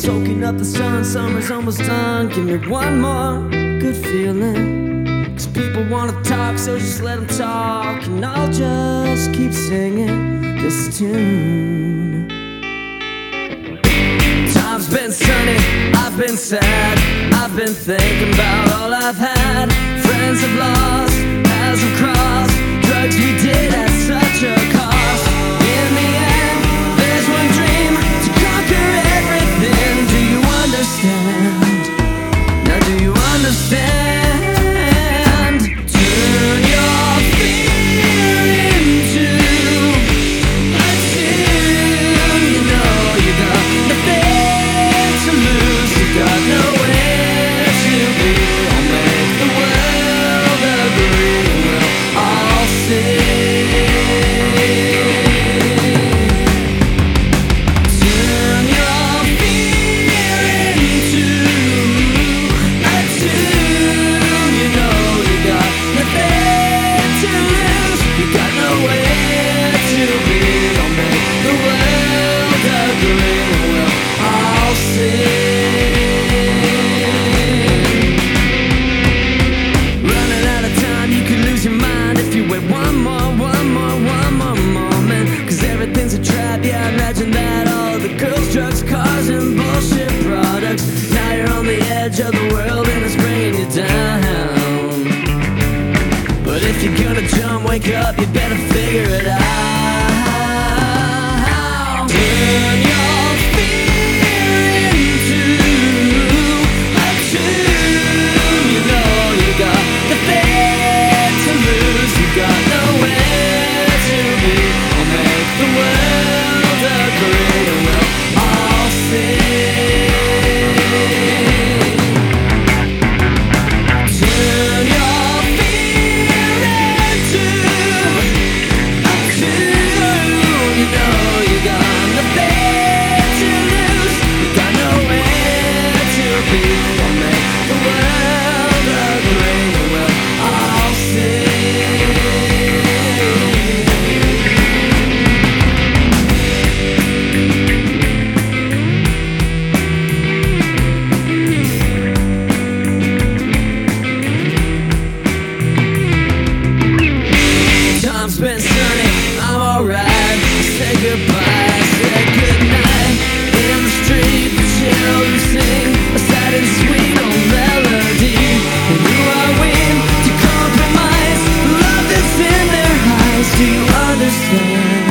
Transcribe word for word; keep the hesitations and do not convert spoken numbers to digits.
soaking up the sun, summer's almost done. Give me one more good feeling, 'cause people wanna talk, so just let them talk. And I'll just keep singing this tune. Time's been sunny, I've been sad, I've been thinking about all I've had. Friends have lost, paths have crossed, drugs we did at such a cost. In the end, there's one dream, to conquer everything. Do you understand? Now do you understand? Turn your fear into a tune. You know you got nothing to lose, you got nowhere to be. I'll make the world agree, we'll all sing. Turn your fear into a tune. You know you got nothing to lose, you got nowhere to be. I'll make the world agree, we'll all sing. Running out of time, you could lose your mind if you wait one more, one more, one more moment. 'Cause everything's a trap, yeah, imagine that. All the girls, drugs, cars, and bullshit products. Now you're on the edge of the world and it's bringing you down. But if you're gonna jump, wake up, you better figure it out. Turn your fear into a tune. You know you got nothing to lose, you got nowhere to be. I'll make the world agree, and we'll all sing. Turn your fear into a tune. You know you got nothing to lose, you got nowhere to be. I'll make the world agree, and we'll all sing. Time's been sunny, I'm alright. Say goodbye, say goodnight. In the street, the children sing a sad and sweet old melody. And who are we to compromise the love that's in their eyes? Do you understand?